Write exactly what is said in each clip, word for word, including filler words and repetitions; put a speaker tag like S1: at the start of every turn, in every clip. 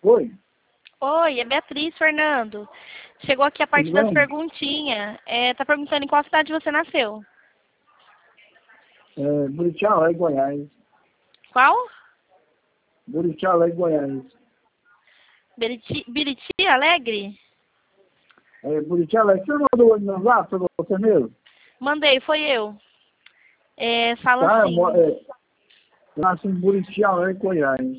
S1: Oi,
S2: Oi, é Beatriz, Fernando. Chegou aqui a parte
S1: tudo
S2: das
S1: bem?
S2: perguntinhas. É, tá perguntando em qual cidade você nasceu.
S1: É, Buriti Alegre, Goiás.
S2: Qual?
S1: Buriti Alegre, Goiás.
S2: Biriti, Biriti Alegre?
S1: É, Buriti Alegre, você mandou o meu lá para você mesmo?
S2: Mandei, foi eu. É, fala
S1: Tá, eu, mo-
S2: assim.
S1: é, eu nasci em Buriti Alegre, Goiás.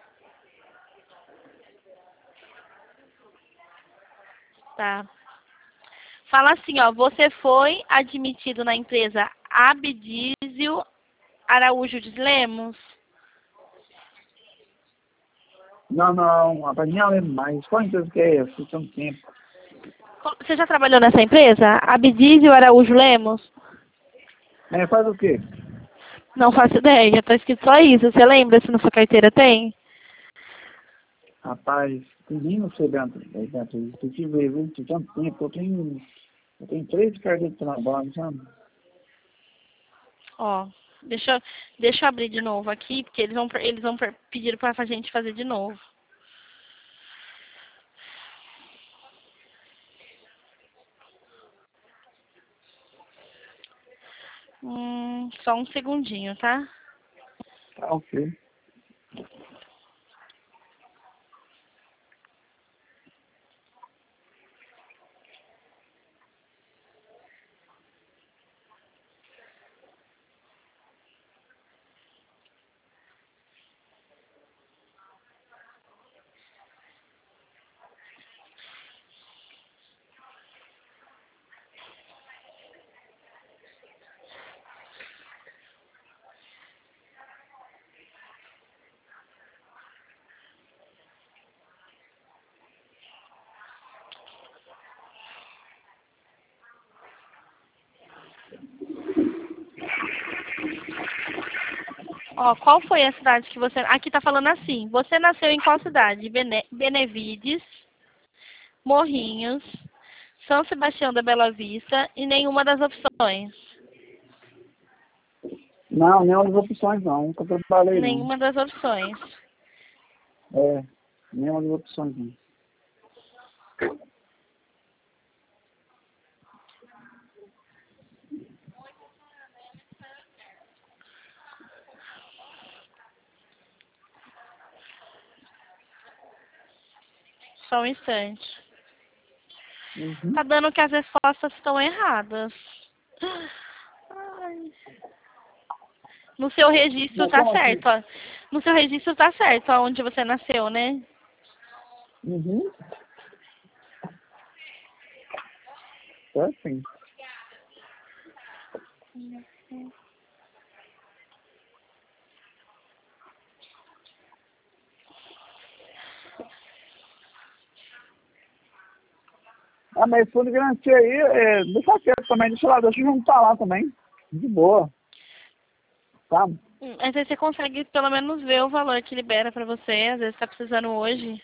S2: Tá. Fala assim, ó. Você foi admitido na empresa Abdísio Araújo de Lemos?
S1: Não, não, rapaz, nem lembro mais. Qual empresa que é essa? Tem um tempo.
S2: Você já trabalhou nessa empresa? Abdísio Araújo Lemos?
S1: É, faz o quê?
S2: Não faço ideia, tá escrito só isso. Você lembra se na sua carteira tem?
S1: Rapaz, nem não sei, Beatriz. é, Beatriz, Tem que ver, viu? Tem tanto tempo. Eu tenho, eu tenho três cargos de trabalho, sabe?
S2: Ó, deixa, eu- deixa eu abrir de novo aqui, porque eles vão, eles vão pedir pra gente fazer de novo. Hum, só um segundinho, tá?
S1: Tá, ok.
S2: Ó, qual foi a cidade que você... Aqui tá falando assim. Você nasceu em qual cidade? Bene... Benevides, Morrinhos, São Sebastião da Bela Vista e nenhuma das opções.
S1: Não, nenhuma das opções não. Nunca trabalhei não.
S2: Nenhuma das opções.
S1: É, nenhuma das opções não.
S2: Só um instante.
S1: Uhum.
S2: Tá dando que as respostas estão erradas. Ai. No seu registro
S1: Mas
S2: tá
S1: como assim?
S2: certo, ó. No seu registro tá certo, aonde você nasceu, né?
S1: Uhum. É sim. Ah, mas fundo de garantia aí, é, deixa quieto também, deixa lá, deixa eu juntar lá também. De boa, tá?
S2: Hum, Às vezes você consegue pelo menos ver o valor que libera pra você, às vezes tá precisando hoje.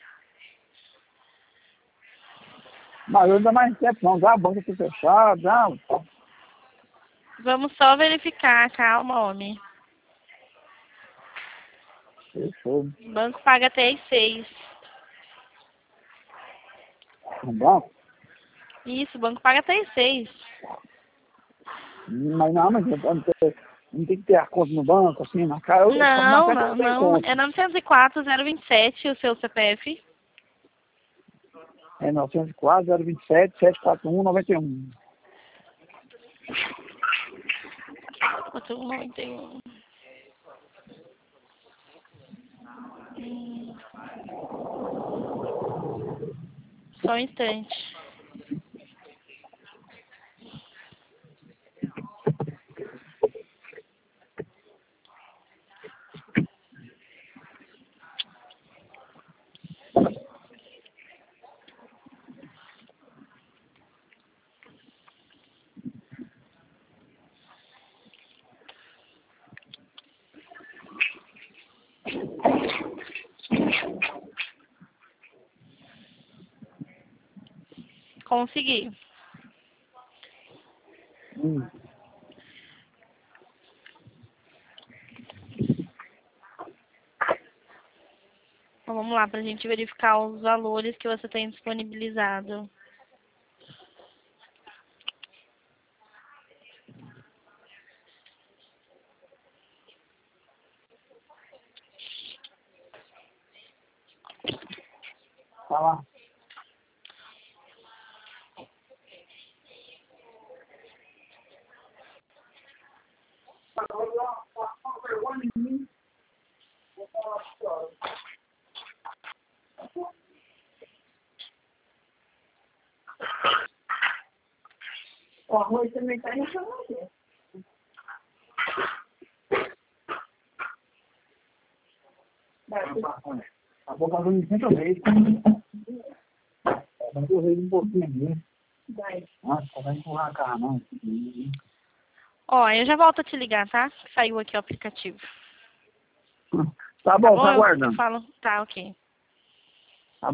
S1: Mas eu não dá mais tempo não, já a banca tá fechada, já.
S2: Vamos só verificar, calma, homem.
S1: Fechou.
S2: O banco paga até às seis.
S1: No banco?
S2: Isso, o banco paga até às seis.
S1: Mas não, mas eu não tem, não tem que ter a conta no banco, assim, na cara. Eu, na
S2: Não,
S1: cara eu
S2: não,
S1: não tenho
S2: não.
S1: conta.
S2: É novecentos e quatro, zero vinte e sete o seu C P F.
S1: É nove zero quatro, zero vinte e sete, sete quatro um, nove um.
S2: quatro um nove um. Hum, Só um instante. Consegui.
S1: Hum.
S2: Vamos vamos lá, pra gente verificar os valores que você tem disponibilizado.
S1: Tá lá.
S3: O arroz também está em geladeira.
S1: A boca vai me cento vezes. Vai correr um pouquinho ali.
S3: Vai.
S1: Nossa, vai empurrar a cara, não.
S2: Ó, eu já volto a te ligar, tá? Saiu aqui o aplicativo.
S1: Tá bom,
S2: Tá
S1: tá
S2: bom? Eu
S1: aguardando.
S2: falo. Tá, ok.